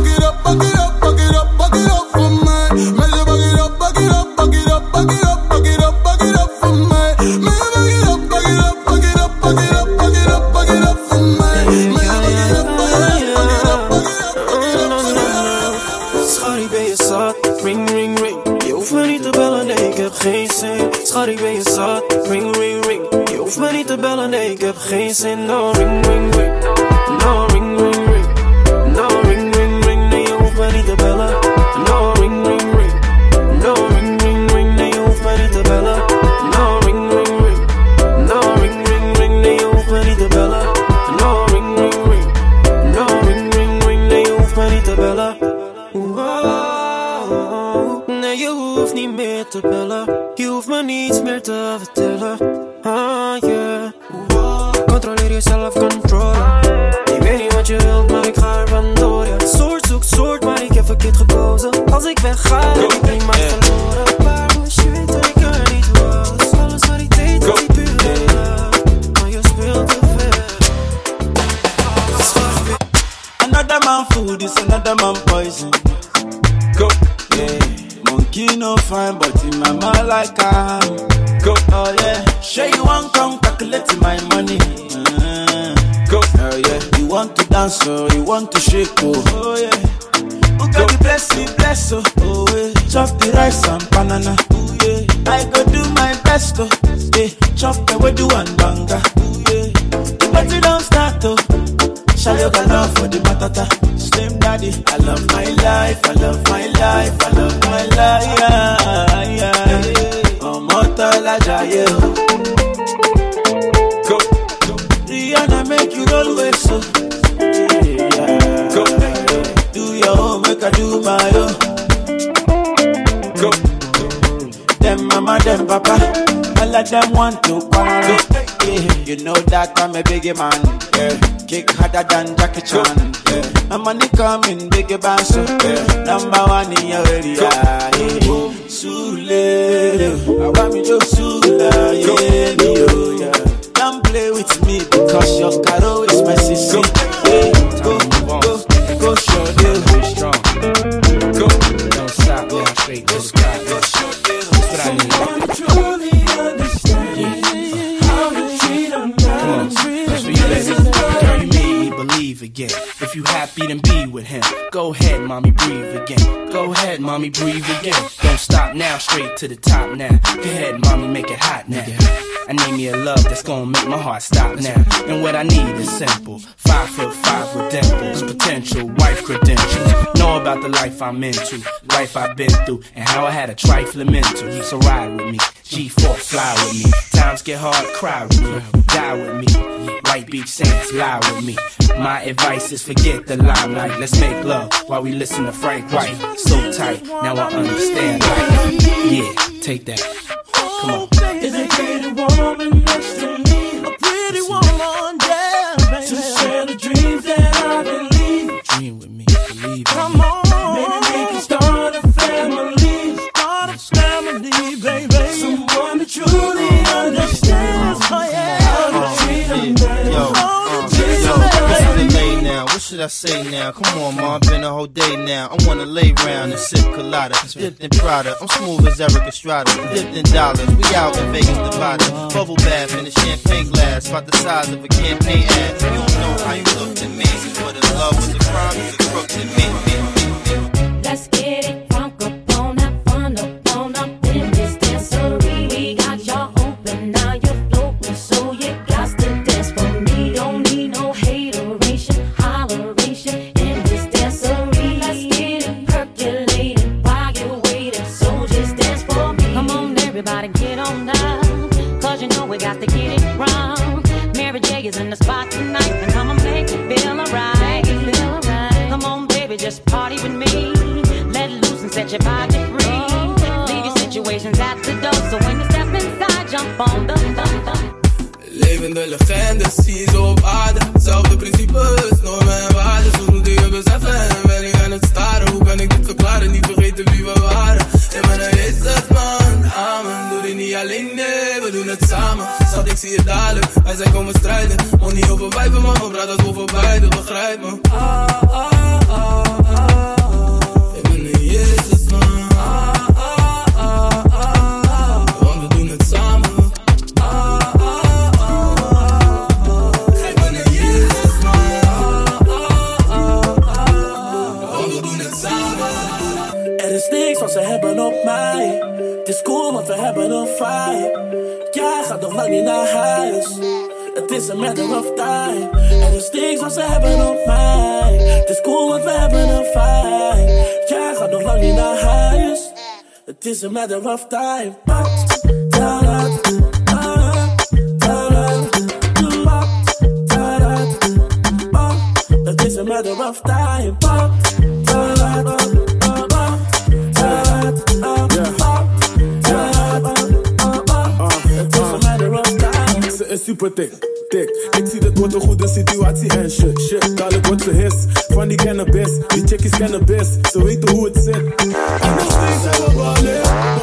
mij. Meisje, bak it up for mij.
Schat, ik ben je zat. Ring. Je hoeft me niet te bellen, nee, ik heb geen zin. No, ring. No, ring. No, ring. Nee, je hoeft me niet te bellen. No, ring. No, ring. Nee, je hoeft me niet te bellen. No, ring. No, ring. Nee, je hoeft me niet te bellen. No, ring. No, ring. Nee, je hoeft me niet te bellen. Nee, je hoeft niet meer te bellen. Je hoeft me niets meer te vertellen. Yeah. Controleer jezelf, controller. Ik weet niet wat je wilt, maar ik ga er vandoor. Ja. Soort zoekt soort, maar ik heb verkeerd gekozen. Als ik wegga, heb ik niemand verloren. Waar moest je weten, ik er niet was. Alles wat ik deed, was die pure love. Maar je speelt te ver.
Another man food is another man poison. Go, yeah. Monkey no fine, but in my mind like I go, oh yeah. Sure you want come calculate my money. Go, oh yeah. You want to dance, oh, you want to shake, oh yeah. Who got the blessing, bless, oh yeah. Chop the rice and banana, oh yeah. I go do my best, oh yeah. Chop the wedu and banga, oh yeah. The party don't start, oh. Shall you got love for the matata? Slim daddy, I love my life, I love my life, I love my life, yeah. Oh, mortal jaye. Go, Rihanna make you roll with so. Yeah. Go, do your own, make I do my own. Go, them mama, them papa, all of them want to quarrel. Yeah. You know that I'm a biggie man, yeah. Kick harder than Jackie Chan, yeah. My money coming, biggie band, so yeah. Number one in your area, yeah. Sule, I want me to Sula, yeah. Don't play with me because your caro is my sister. Yeah. Go, show them. Go, don't stop, yeah, straight to the sky. Go, show them. Truly understand.
Again. If you happy, then be with him. Go ahead, mommy, breathe again. Go ahead, mommy, breathe again. Don't stop now, straight to the top now. Go ahead, mommy, make it hot now. I need me a love that's gonna make my heart stop now. And what I need is simple. 5'5" with dimples, potential wife credentials. Know about the life I'm into, life I've been through, and how I had a trifling mental. So ride with me, G4, fly with me. Times get hard, cry with me, die with me. White Beach Saints, lie with me. My advice is forget the limelight. Let's make love while we listen to Frank White. So tight, now I understand. Like, yeah, take that. Come on.
Is a pretty woman next to me? A pretty woman, yeah, baby. To share the dreams that I believe.
Dream with me, believe in
Come
me.
on, maybe we can start a family. Start a family, baby. Someone that truly understands. Oh yeah, how to treat them, baby.
What should I say now? Come on, ma, been a whole day now. I wanna lay round and sip colada. Dipped in Prada, I'm smooth as Eric Estrada. Dipped in dollars, we out in Vegas, Nevada. Bubble bath in a champagne glass, about the size of a campaign ad. You don't know how you looked at me, but if love was a crime, you could crook to me.
Let's get it funk up on that fun up in this dancery. We got y'all open, now you're floating, so yeah.
in de legendes, zie je zo op aarde. Zelfde principes, normen en waarden. Zo moeten je beseffen en ben ik aan het staren. Hoe kan ik dit verklaren, niet vergeten wie we waren. En mijn is het man, amen. Doe dit niet alleen, nee, we doen het samen. Schat, ik zie je dadelijk, wij zijn komen strijden. Moet niet over wijven, man, we praten over beide, begrijp me. Ik ben een Jezus, man. Want we doen het samen. Ik ben een Jezus, man. Want we doen het samen.
Er is niks wat ze hebben op mij. Het is cool, want we hebben een vibe. Jij gaat nog lang niet naar huis. Het is een matter of time. Er is niks wat ze hebben op mij. Het is cool, want we hebben een vibe. Jij gaat nog lang niet naar huis. Het is een matter of time. Het is een matter of time.
Ze is super dik. Ik zie dat wordt een goede situatie en shit. Dadelijk wordt ze his van die cannabis. Die chickies cannabis, ze weten hoe het zit. En nog steeds zijn we ballen.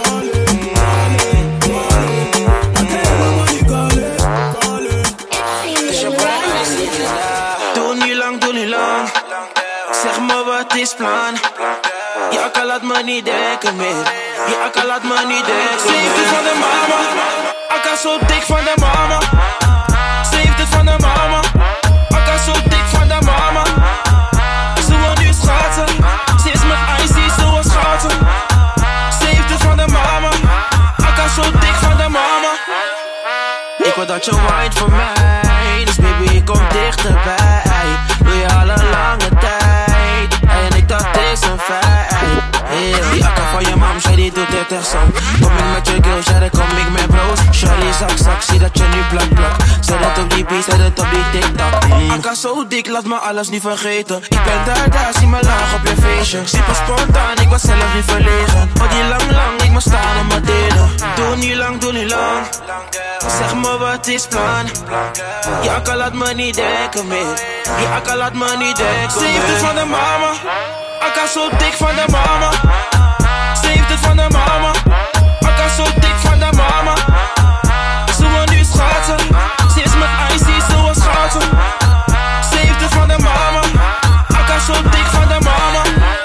Doe niet lang. Zeg me wat is plan. Je akka laat me niet denken meer. Je akka laat me niet denken. Ze heeft het van de mama. Akka zo dik van de mama. Ze heeft het van de mama. Akka zo dik van de mama. Ze wil nu schaatsen. Ze is met icy, ze wil schaatsen. Ze heeft het van de mama. Akka zo dik van de mama. Ik wil dat je wine voor mij. Dus baby, ik kom dichterbij. Doe je al een lange tijd. En ik dacht, dit is een feit. Yeah. Die akka van je mam, shawty doet dit echt zo. Kom ik met je girls, ja dan kom ik met bros. Shawty zak, zie dat je nu plak. Zet het op die beat, zet het op die TikTok. Akka zo dik, laat me alles niet vergeten. Ik ben daar, zie me laag op je feestje. Super spontaan, ik was zelf niet verlegen. Oh die lang, ik moet staan op mijn tenen. Doe niet lang. Zeg me wat is plan. Je akka laat me niet denken meer. Je akka laat me niet denken. Ze heeft het van de mama. Akka zo dik van de mama. Ze heeft het van de mama. Akka zo dik van de mama. Ze wil nu schaatsen. Ze is met icy, ze wil schaatsen. Ze heeft het van de mama. Akka zo dik van de mama.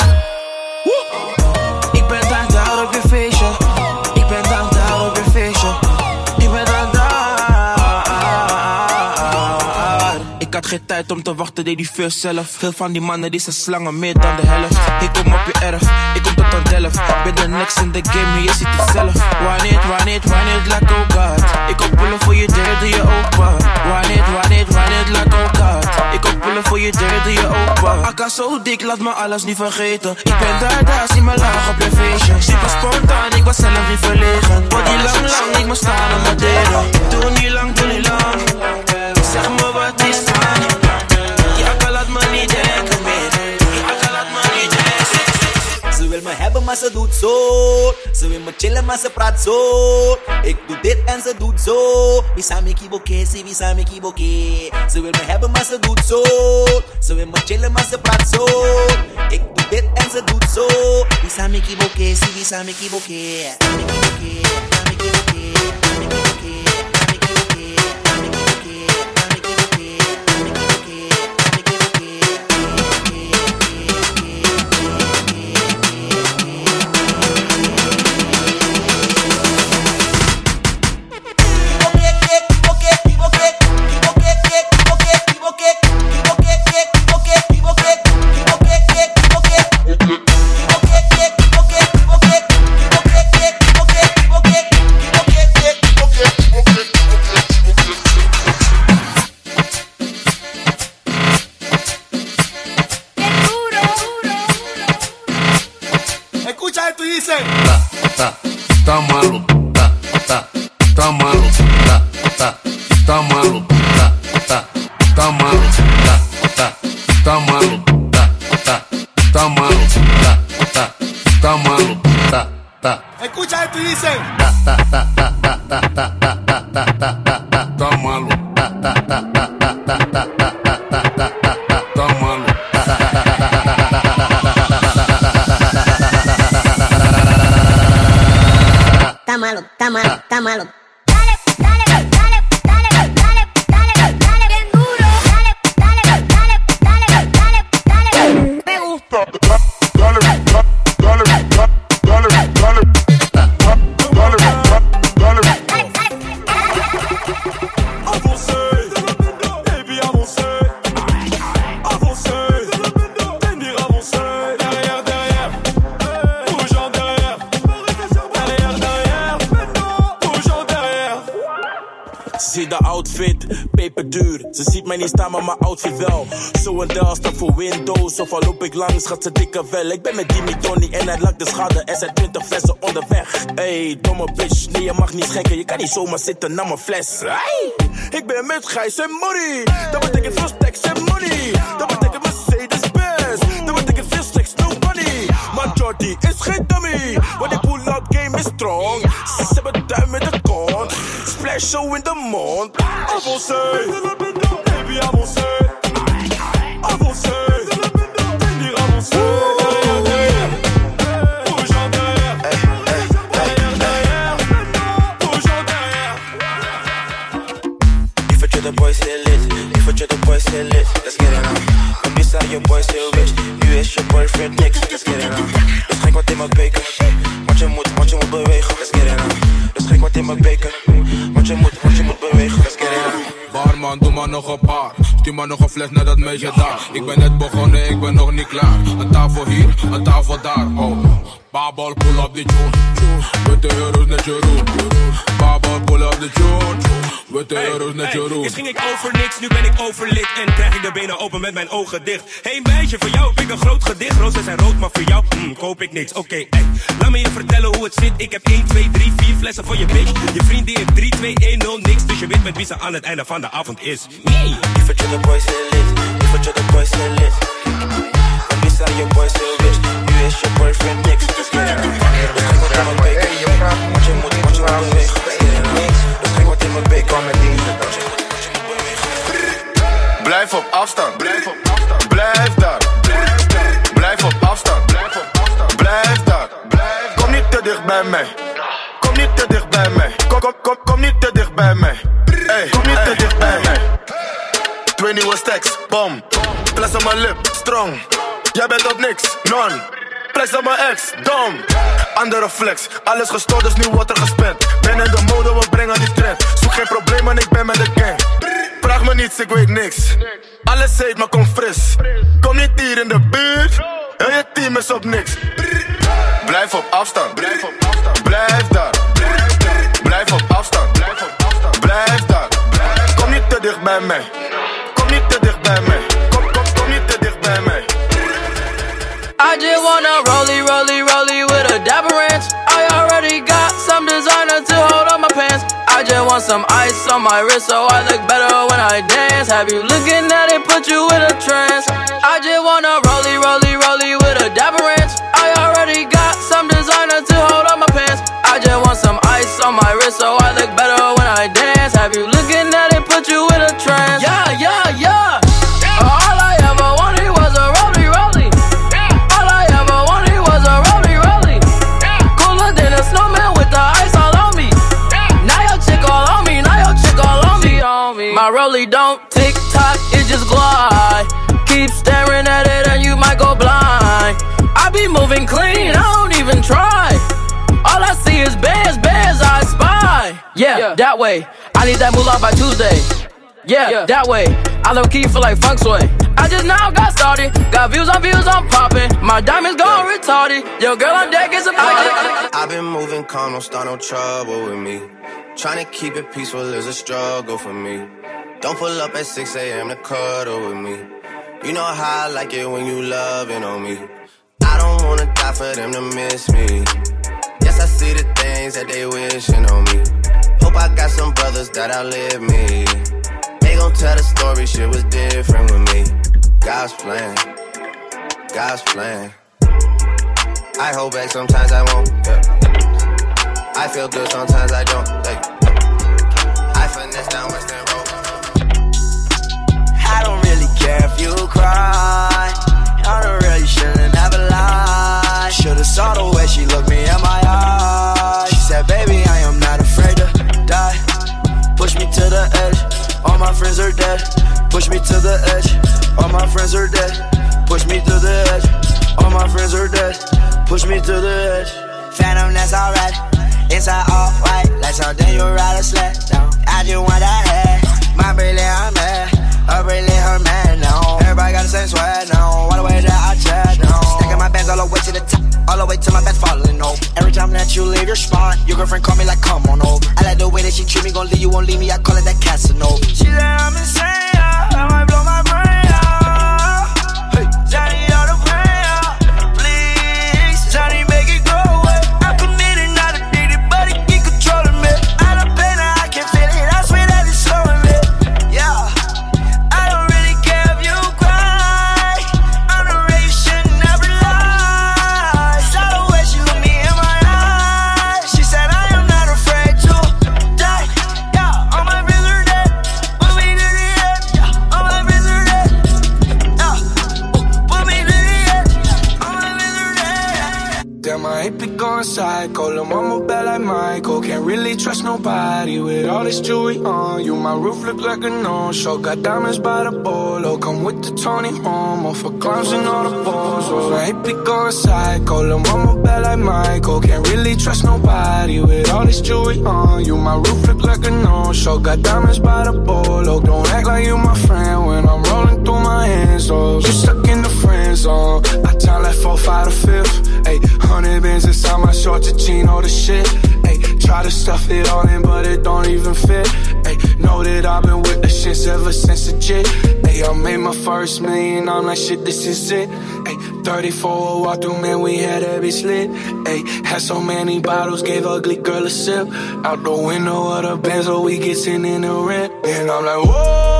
Ik ben daar op je feestje. Ik ben daar op je feestje. Ik ben daar. Ik had geen tijd om te wachten, deed die first zelf. Veel van die mannen die zijn slangen, meer dan de helft. Ik kom op je erf, ik kom tot aan Delft. Ben de next in the game, je ziet het zelf. Run it, like oh god. Ik kom pullen voor je deur, doe je open. Run it, like oh god. Ik kom pullen voor je deur, doe je open. Akka zo dik, laat me alles niet vergeten. Ik ben daar, zie me laag op je feestje. Super spontaan, ik was zelf niet verlegen. Body lang, ik moet staan op mijn delen. Doe niet lang. Zeg me wat is van. Je akka laat me niet denken meer. Je akka laat me niet denken.
Ze wil me hebben, maar ze doet zo. Ze wil me chillen, maar ze praat zo. Ik doe dit en ze doet zo. Wisami kiboke, si wisami kiboke. Ze wil me hebben, maar ze doet zo. Ze wil me chillen, maar ze praat zo. Ik doe dit en ze doet zo. Wisami kiboke, si wisami kiboke.
Tá maluco, tá maluco, tá maluco, tá maluco, tá maluco, tá maluco, tá maluco,
Escucha esto y dice.
tá maluco.
malo.
Zie de outfit, peperduur. Ze ziet mij niet staan, maar mijn outfit wel. Zo een del staat voor Windows. Of al loop ik langs, gaat ze dikke wel. Ik ben met Jimmy Donny en hij lakt de schade. Er zijn 20 flessen onderweg. Hey, domme bitch, nee je mag niet schenken. Je kan niet zomaar zitten naar mijn fles. Hey, ik ben met Gijs en Money. Dat betekent veel stacks en money. Dat betekent Mercedes-Benz. Dat betekent veel stacks, no money. Maar Jordy is geen dummy. Want die pull-out game is strong. Ze hebben duim met de kont. Splash show in de mond. Avancez, baby avancez. Avancez, tenir avancez. Derrière, derrière, bouge en derrière. Derrière, derrière, bouge en derrière.
If it's the boys still lit, if it's the boys still lit, let's get it on. Come beside your boy still rich, you is your boyfriend niks, let's get it on. Dus gek wat in mijn beker, want je moet bewegen, let's get it on. Dus gek wat in mijn beker. Want je moet bewegen, let's get it on.
Barman, doe maar nog een paar. Stuur maar nog een fles naar dat meisje daar. Ik ben net begonnen, ik ben nog niet klaar. Een tafel hier, een tafel daar. Oh, Babel, pull up the tune. Met de euro's net je roem. Babel, pull up the tune. Met de euro's net je roem.
Eerst ging ik over niks, nu ben ik overlit. En krijg ik de benen open met mijn ogen dicht. Hey meisje, voor jou heb ik een groot gedicht. Rozen zijn rood, maar voor jou koop ik niks. Oké, laat me je vertellen hoe het zit. Ik heb 1, 2, 3, 4 flessen voor je bitch. Je vriend die heeft 3, 2, 1, 0, niks. Dus je weet met wie ze aan het einde van de avond is.
If it's the boys still lit, if it's the boys still lit. Come beside your boy still rich, you is your boyfriend niks, let's get it on. Dus gek wat in mijn beker, want je moet bewegen, let's get it on. Dus gek wat in mijn beker, want je moet bewegen.
Blijf op afstand, blijf op afstand, blijf daar. Blijf op afstand, blijf op afstand, blijf daar. Kom niet te dicht bij mij. Kom niet te dicht bij mij. Kom niet te dicht bij mij. Hey, kom niet te dicht bij mij. 2 nieuwe stacks, bom. Fles op mijn lip, strong. Jij bent op niks, non. Flex op mijn ex, dom. Andere flex, alles gestoord, dus nu wordt er gespend. Ben in de mode, we brengen die trend. Zoek geen problemen, ik ben met de gang. Vraag me niets, ik weet niks. Alles heet, maar kom fris. Kom niet hier in de buurt. Heel je team is op niks. Blijf op afstand, blijf op afstand, blijf daar. Blijf op afstand, blijf op afstand, blijf daar. Kom niet te dicht bij mij. Kom niet te dicht bij mij. Kom niet te dicht bij mij.
I just wanna rollie with a dapper ranch. I already got some designer to hold on my pants. I just want some ice on my wrist so I look better when I dance. Have you looking at it, put you in a trance. I just wanna rollie with a dapper ranch. I already got some designer to hold on my pants. I just want some ice on my wrist so I look better when I dance. Have you looking at it, put you in a trance. Yeah. All I ever wanted was a rollie. All I ever wanted was a rollie. Cooler than a snowman with the ice all on me. Now your chick all on me. My rollie don't tick tock, it just glide. Keep staring at it and you might go blind. I be moving clean, I don't even try. All I see is bands, I spy. Yeah, that way. I need that moolah by Tuesday. Yeah, that way. I low key feel like funk sway. I just now got started. Got views, I'm popping. My diamonds gone retarded. Yo, girl on deck is a party.
I've been moving calm, don't start no trouble with me. Trying to keep it peaceful is a struggle for me. Don't pull up at 6 a.m. to cuddle with me. You know how I like it when you loving on me. I don't wanna die for them to miss me. Yes, I see the things that they wishing on me. Hope I got some brothers that outlive me. They gon' tell the story, shit was different with me. God's plan, God's plan. I hold back, sometimes I won't, yeah. I feel good, sometimes I don't, like. I finesse down Western Road.
I don't really care if you cry. I don't really shouldn't have a lie. Should've saw the way she looked me in my eyes. She said, baby, I am not afraid to friends are dead, push me to the edge. All my friends are dead, push me to the edge.
Phantom, that's alright. Inside all white, like something you ride a sled down. I just want that head. My brilliant, I'm mad. Her brilliant, her man now. Everybody got the same swag now. All the way that I chat now. Stacking my bands all the way to the top, all the way to my best falling over. Every time that you leave your spot, your girlfriend call me like, come on over. I like the way that she treat me, gon' leave you, won't leave me. I call it that Casanova.
She said I'm insane, yeah. I might blow my brain out. Hey, Johnny, all the pain out. Please, Johnny, make it go away. I'm committed, not addicted, but it keep controlling me. I don't pain, I can feel it. I swear that it's slowing me. Yeah, I don't really care if you cry. I'm the ray you should never lie. Saw the way she looked me in my eyes. She said I am not afraid to die. Yeah, all my friends are dead. Put me to the edge. Yeah, all my friends are dead. Yeah, put me to the edge. All my friends are dead.
Damn, I ain't be going psycho. Lil' mama bad like Michael. Can't really trust nobody with all this jewelry on you. My roof look like a no-show. Got diamonds by the bolo. Come with the Tony Homo for clowns and all the balls. Oh, I ain't be going psycho. Lil' mama bad like Michael. Can't really trust nobody with all this jewelry on you. My roof look like a no-show. Got diamonds by the bolo. Don't act like you my friend when I'm rolling through my hands. Oh, you stuck in the friend zone. I time like 4, 5 to 5th. Ay, 100 bands inside my shorts, a chino, the shit. Ay, try to stuff it all in, but it don't even fit. Ay, know that I've been with the shits ever since the jit. Ay, I made my first million, I'm like, shit, this is it. Ay, 34 walk through, man, we had every slit. Ay, had so many bottles, gave ugly girl a sip. Out the window of the Benz, so we get sitting in the rent. And I'm like,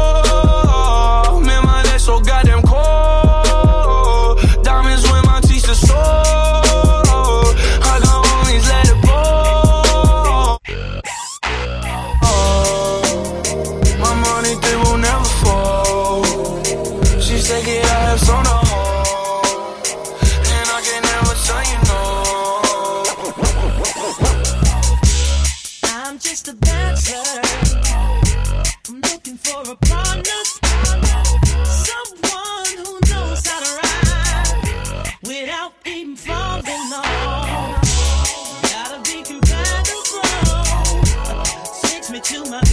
whoa, man, my legs so goddamn cold. Diamonds when my teeth are sore.
Just a bachelor. I'm looking for a partner, someone who knows how to ride without even falling off. Gotta be compatible. Takes me to my